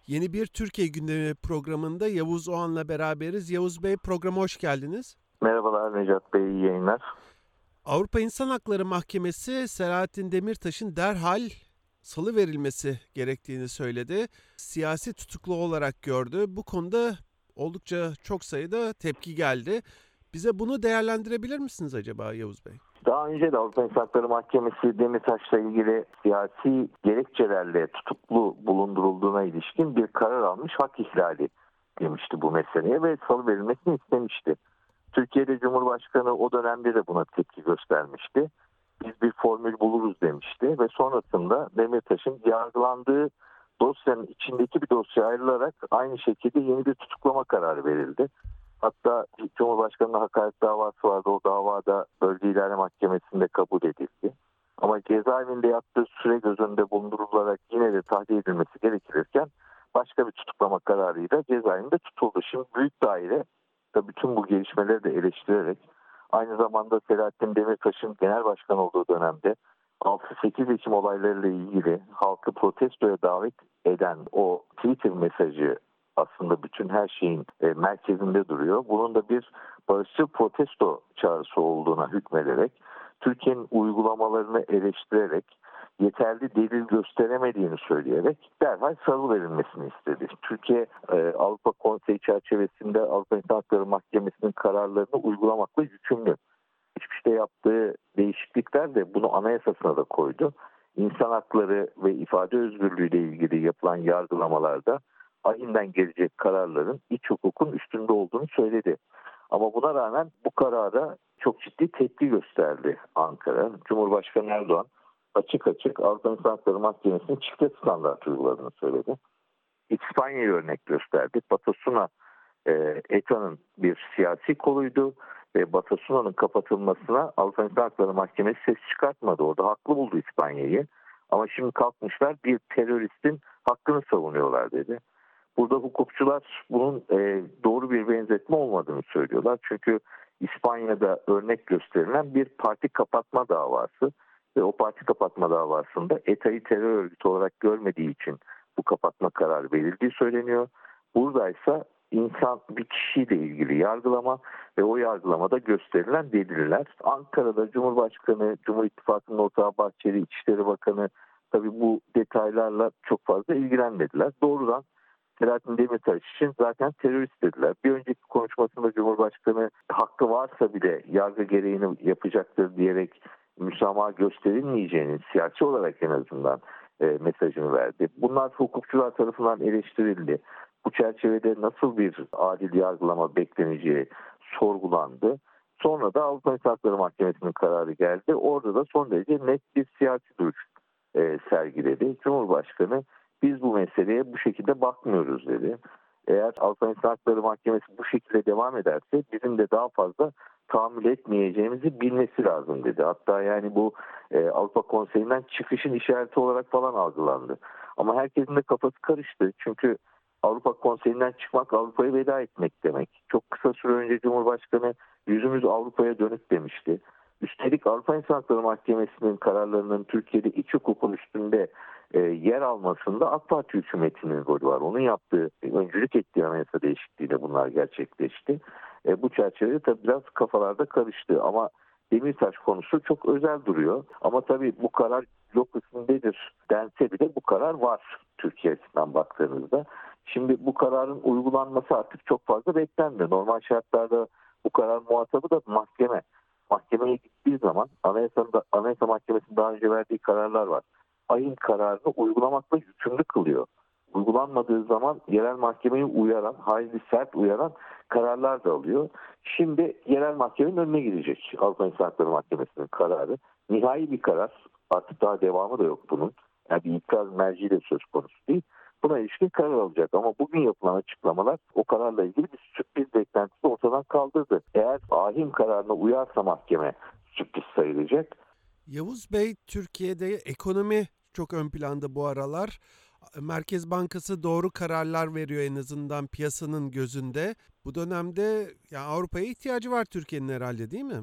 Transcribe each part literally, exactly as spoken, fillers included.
Yeni bir Türkiye Gündemi programında Yavuz Oğan'la beraberiz. Yavuz Bey, programa hoş geldiniz. Merhabalar Necat Bey, iyi yayınlar. Avrupa İnsan Hakları Mahkemesi Selahattin Demirtaş'ın derhal salıverilmesi gerektiğini söyledi. Siyasi tutuklu olarak gördü. Bu konuda oldukça çok sayıda tepki geldi. Bize bunu değerlendirebilir misiniz acaba Yavuz Bey? Daha önce de Avrupa İnsan Hakları Mahkemesi Demirtaş'la ilgili siyasi gerekçelerle tutuklu bulundurulduğuna ilişkin bir karar almış, hak ihlali demişti bu meseleye ve salıverilmesini istemişti. Türkiye'de Cumhurbaşkanı o dönemde de buna tepki göstermişti. Biz bir formül buluruz demişti ve sonrasında Demirtaş'ın yargılandığı dosyanın içindeki bir dosya ayrılarak aynı şekilde yeni bir tutuklama kararı verildi. Hatta Cumhurbaşkanı'na hakaret davası vardı. O davada Bölge İdare Mahkemesi'nde kabul edildi. Ama cezaevinde yattığı süre göz önünde bulundurularak yine de tahliye edilmesi gerekirken başka bir tutuklama kararıyla cezaevinde tutuldu. Şimdi büyük daire da bütün bu gelişmeleri de eleştirerek aynı zamanda Selahattin Demirtaş'ın genel başkan olduğu dönemde altı sekiz Ekim olaylarıyla ilgili halkı protestoya davet eden o Twitter mesajı aslında bütün her şeyin e, merkezinde duruyor. Bunun da bir barışçıl protesto çağrısı olduğuna hükmederek, Türkiye'nin uygulamalarını eleştirerek, yeterli delil gösteremediğini söyleyerek derhal salıverilmesini istedi. Türkiye e, Avrupa Konseyi çerçevesinde Avrupa İnsan Hakları Mahkemesi'nin kararlarını uygulamakla yükümlü. Geçmişte yaptığı değişiklikler de bunu anayasasına da koydu. İnsan hakları ve ifade özgürlüğü ile ilgili yapılan yargılamalarda ahinden gelecek kararların iç hukukun üstünde olduğunu söyledi. Ama buna rağmen bu karara çok ciddi tepki gösterdi Ankara. Cumhurbaşkanı Erdoğan açık açık Avrupa İnsan Hakları Mahkemesi'nin çifte standart uyguladığını söyledi. İspanya'yı örnek gösterdi. Batasuna e, E T A'nın bir siyasi koluydu ve Batasuna'nın kapatılmasına Avrupa İnsan Hakları Mahkemesi ses çıkartmadı. Orada haklı buldu İspanya'yı. Ama şimdi kalkmışlar bir teröristin hakkını savunuyorlar dedi. Burada hukukçular bunun e, doğru bir benzetme olmadığını söylüyorlar. Çünkü İspanya'da örnek gösterilen bir parti kapatma davası ve o parti kapatma davasında E T A'yı terör örgütü olarak görmediği için bu kapatma kararı verildiği söyleniyor. Buradaysa insan bir kişiyle ilgili yargılama ve o yargılamada gösterilen deliller. Ankara'da Cumhurbaşkanı, Cumhur İttifakı'nın ortağı Bahçeli, İçişleri Bakanı tabii bu detaylarla çok fazla ilgilenmediler. Doğrudan Selahattin Demirtaş için zaten terörist dediler. Bir önceki konuşmasında Cumhurbaşkanı hakkı varsa bile yargı gereğini yapacaktır diyerek müsamaha gösterilmeyeceğinin siyasi olarak en azından e, mesajını verdi. Bunlar hukukçular tarafından eleştirildi. Bu çerçevede nasıl bir adil yargılama bekleneceği sorgulandı. Sonra da Avrupa İnsan Hakları Mahkemesi'nin kararı geldi. Orada da son derece net bir siyasi duruş e, sergiledi. Cumhurbaşkanı biz bu meseleye bu şekilde bakmıyoruz dedi. Eğer Avrupa İnsan Hakları Mahkemesi bu şekilde devam ederse bizim de daha fazla tahammül etmeyeceğimizi bilmesi lazım dedi. Hatta yani bu e, Avrupa Konseyi'nden çıkışın işareti olarak falan algılandı. Ama herkesin de kafası karıştı. Çünkü Avrupa Konseyi'nden çıkmak Avrupa'ya veda etmek demek. Çok kısa süre önce Cumhurbaşkanı yüzümüz Avrupa'ya dönük demişti. Üstelik Avrupa İnsan Hakları Mahkemesi'nin kararlarının Türkiye'de iç hukukun üstünde e, yer almasında AK Parti hükümetinin rolü var. Onun yaptığı, öncülük ettiği anayasa değişikliğiyle bunlar gerçekleşti. E, bu çerçevede tabii biraz kafalarda karıştı ama Demirtaş konusu çok özel duruyor. Ama tabii bu karar yok hükmündedir dense bile bu karar var Türkiye açısından baktığınızda. Şimdi bu kararın uygulanması artık çok fazla beklenmiyor. Normal şartlarda bu karar muhatabı da mahkeme. Mahkemeye gittiği zaman Anayasa'da, Anayasa Mahkemesi'nin daha önce verdiği kararlar var. Ayın kararını uygulamakla yükümlü kılıyor. Uygulanmadığı zaman yerel mahkemeyi uyaran, hayli sert uyaran kararlar da alıyor. Şimdi yerel mahkemenin önüne gidecek Avrupa İnsan Hakları Mahkemesi'nin kararı. Nihai bir karar. Artık daha devamı da yok bunun. Yani bir ikaz merci de söz konusu değil. Buna ilişkin karar alacak ama bugün yapılan açıklamalar o kararla ilgili bir sürpriz beklentisi ortadan kaldırdı. Eğer ahim kararına uyarsa mahkeme sürpriz sayılacak. Yavuz Bey, Türkiye'de ekonomi çok ön planda bu aralar. Merkez Bankası doğru kararlar veriyor en azından piyasanın gözünde. Bu dönemde ya Avrupa'ya ihtiyacı var Türkiye'nin herhalde, değil mi?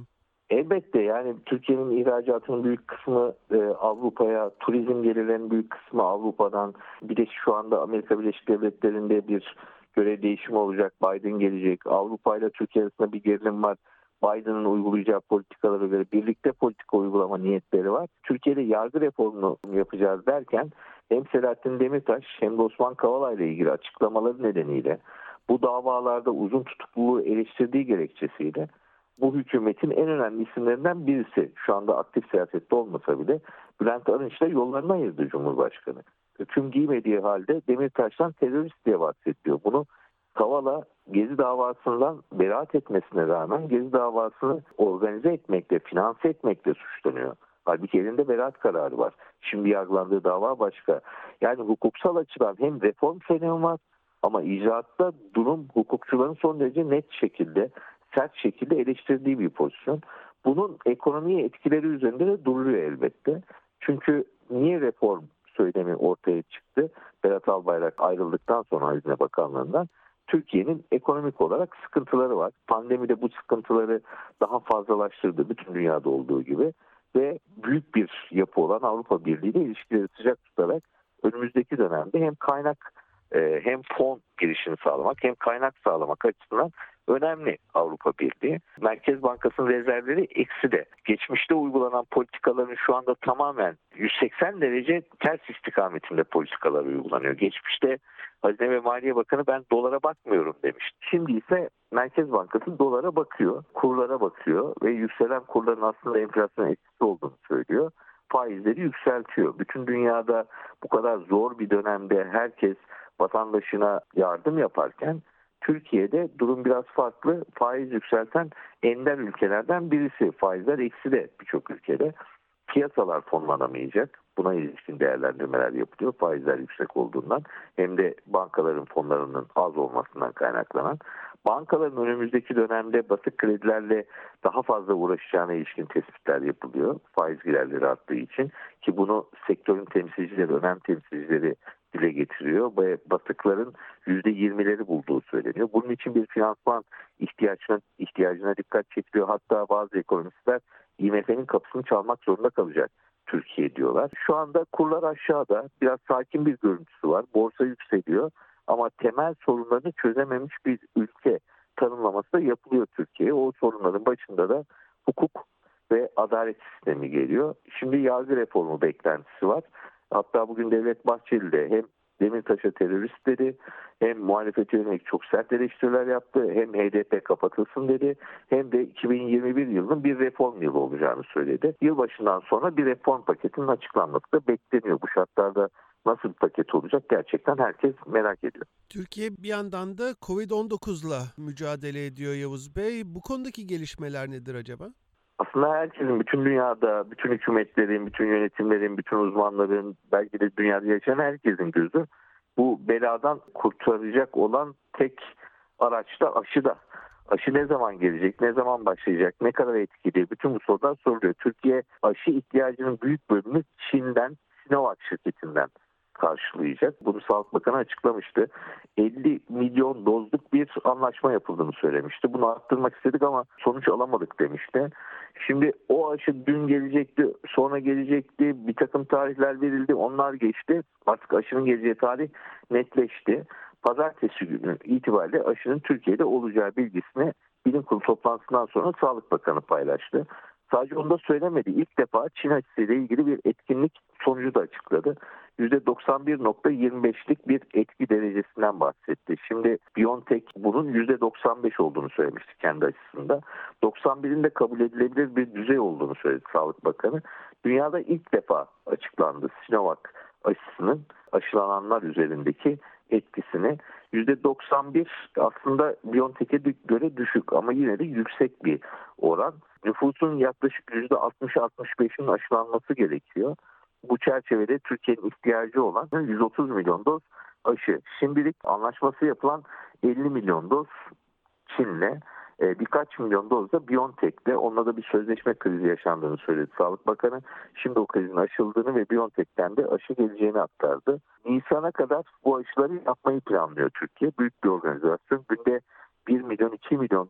Elbette yani Türkiye'nin ihracatının büyük kısmı e, Avrupa'ya, turizm gelirlerinin büyük kısmı Avrupa'dan. Bir de şu anda Amerika Birleşik Devletleri'nde bir görev değişimi olacak. Biden gelecek. Avrupa ile Türkiye arasında bir gerilim var. Biden'ın uygulayacağı politikalara göre birlikte politika uygulama niyetleri var. Türkiye'de yargı reformunu yapacağız derken hem Selahattin Demirtaş hem de Osman Kavala ile ilgili açıklamaları nedeniyle bu davalarda uzun tutukluluğu eleştirdiği gerekçesiyle bu hükümetin en önemli isimlerinden birisi, şu anda aktif siyasette olmasa bile, Bülent Arınç'la yollarını ayırdı Cumhurbaşkanı. Hüküm giymediği halde Demirtaş'tan terörist diye bahsediyor. Bunu Kavala Gezi davasından beraat etmesine rağmen Gezi davasını organize etmekle, finanse etmekle suçlanıyor. Halbuki elinde beraat kararı var. Şimdi yargılandığı dava başka. Yani hukuksal açıdan hem reform söylemi var ama icraatta durum hukukçuların son derece net şekilde, sert şekilde eleştirdiği bir pozisyon. Bunun ekonomiye etkileri üzerinde de duruyor elbette. Çünkü niye reform söylemi ortaya çıktı? Berat Albayrak ayrıldıktan sonra Hazine Bakanlığı'ndan Türkiye'nin ekonomik olarak sıkıntıları var. Pandemi de bu sıkıntıları daha fazlalaştırdı bütün dünyada olduğu gibi ve büyük bir yapı olan Avrupa Birliği ile ilişkileri sıcak tutarak önümüzdeki dönemde hem kaynak hem fon girişini sağlamak hem kaynak sağlamak açısından önemli Avrupa Birliği. Merkez Bankası'nın rezervleri eksi de. Geçmişte uygulanan politikaların şu anda tamamen yüz seksen derece ters istikametinde politikalar uygulanıyor. Geçmişte Hazine ve Maliye Bakanı ben dolara bakmıyorum demişti. Şimdi ise Merkez Bankası dolara bakıyor, kurlara bakıyor ve yükselen kurların aslında enflasyon etkisi olduğunu söylüyor. Faizleri yükseltiyor. Bütün dünyada bu kadar zor bir dönemde herkes vatandaşına yardım yaparken Türkiye'de durum biraz farklı. Faiz yükselten ender ülkelerden birisi. Faizler eksi de birçok ülkede. Piyasalar fonlanamayacak. Buna ilişkin değerlendirmeler yapılıyor. Faizler yüksek olduğundan hem de bankaların fonlarının az olmasından kaynaklanan. Bankaların önümüzdeki dönemde batık kredilerle daha fazla uğraşacağına ilişkin tespitler yapılıyor. Faiz giderleri arttığı için ki bunu sektörün temsilcileri, önemli temsilcileri dile getiriyor ve batıkların yüzde yirmileri bulduğu söyleniyor. Bunun için bir finansman ihtiyacına, ihtiyacına dikkat çekiliyor. Hatta bazı ekonomistler I M F'nin kapısını çalmak zorunda kalacak Türkiye diyorlar. Şu anda kurlar aşağıda, biraz sakin bir görüntüsü var. Borsa yükseliyor ama temel sorunlarını çözememiş bir ülke tanımlaması da yapılıyor Türkiye'ye. O sorunların başında da hukuk ve adalet sistemi geliyor. Şimdi yargı reformu beklentisi var. Hatta bugün Devlet Bahçeli de hem Demirtaş'a terörist dedi, hem muhalefete yönelik çok sert eleştiriler yaptı, hem H D P kapatılsın dedi, hem de iki bin yirmi bir yılının bir reform yılı olacağını söyledi. Yılbaşından sonra bir reform paketinin açıklanması da bekleniyor. Bu şartlarda nasıl bir paket olacak gerçekten herkes merak ediyor. Türkiye bir yandan da kovid on dokuzla mücadele ediyor Yavuz Bey. Bu konudaki gelişmeler nedir acaba? Aslında herkesin, bütün dünyada, bütün hükümetlerin, bütün yönetimlerin, bütün uzmanların, belki de dünyada yaşayan herkesin gözü bu beladan kurtaracak olan tek araç da aşı da. Aşı ne zaman gelecek, ne zaman başlayacak, ne kadar etkili, bütün bu sorular soruluyor. Türkiye aşı ihtiyacının büyük bölümünü Çin'den, Sinovac şirketinden karşılayacak. Bunu Sağlık Bakanı açıklamıştı. elli milyon dozluk bir anlaşma yapıldığını söylemişti. Bunu arttırmak istedik ama sonuç alamadık demişti. Şimdi o aşı dün gelecekti, sonra gelecekti. Bir takım tarihler verildi, onlar geçti. Artık aşının geleceği tarih netleşti. Pazartesi günü itibariyle aşının Türkiye'de olacağı bilgisini bilim kurulu toplantısından sonra Sağlık Bakanı paylaştı. Sadece onu da söylemedi. İlk defa Çin aşısıyla ilgili bir etkinlik sonucu da açıkladı. yüzde doksan bir virgül yirmi beşlik bir etki derecesinden bahsetti. Şimdi BioNTech bunun yüzde doksan beş olduğunu söylemişti kendi açısında. doksan birin de kabul edilebilir bir düzey olduğunu söyledi Sağlık Bakanı. Dünyada ilk defa açıklandı Sinovac aşısının aşılananlar üzerindeki etkisini. yüzde doksan bir aslında BioNTech'e göre düşük ama yine de yüksek bir oran. Nüfusun yaklaşık yüzde altmış altmış beşinin aşılanması gerekiyor. Bu çerçevede Türkiye'nin ihtiyacı olan yüz otuz milyon doz aşı. Şimdilik anlaşması yapılan elli milyon doz Çin'le, birkaç milyon doz da BioNTech'le. Onunla da bir sözleşme krizi yaşandığını söyledi Sağlık Bakanı. Şimdi o krizin aşıldığını ve BioNTech'ten de aşı geleceğini aktardı. Nisan'a kadar bu aşıları yapmayı planlıyor Türkiye. Büyük bir organizasyon. Günde bir milyon iki milyon doz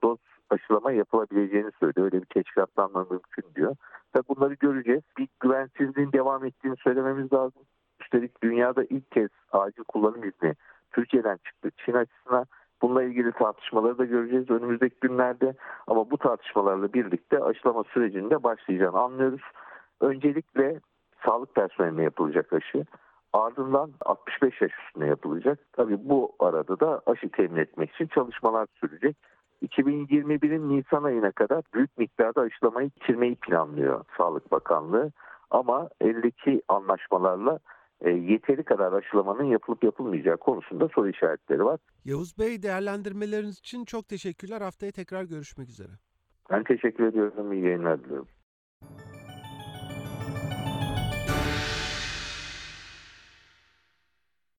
aşılama yapılabileceğini söylüyor. Öyle bir teşkilatlanma mümkün diyor. Tabii bunları göreceğiz. Bir güvensizliğin devam ettiğini söylememiz lazım. Üstelik dünyada ilk kez acil kullanım izni Türkiye'den çıktı Çin açısından. Bununla ilgili tartışmaları da göreceğiz önümüzdeki günlerde. Ama bu tartışmalarla birlikte aşılama sürecinin de başlayacağını anlıyoruz. Öncelikle sağlık personeline yapılacak aşı. Ardından altmış beş yaş üstüne yapılacak. Tabii bu arada da aşı temin etmek için çalışmalar sürecek. iki bin yirmi birin Nisan ayına kadar büyük miktarda aşılamayı bitirmeyi planlıyor Sağlık Bakanlığı. Ama eldeki anlaşmalarla e, yeteri kadar aşılamanın yapılıp yapılmayacağı konusunda soru işaretleri var. Yavuz Bey, değerlendirmeleriniz için çok teşekkürler. Haftaya tekrar görüşmek üzere. Ben teşekkür ediyorum. İyi yayınlar diliyorum.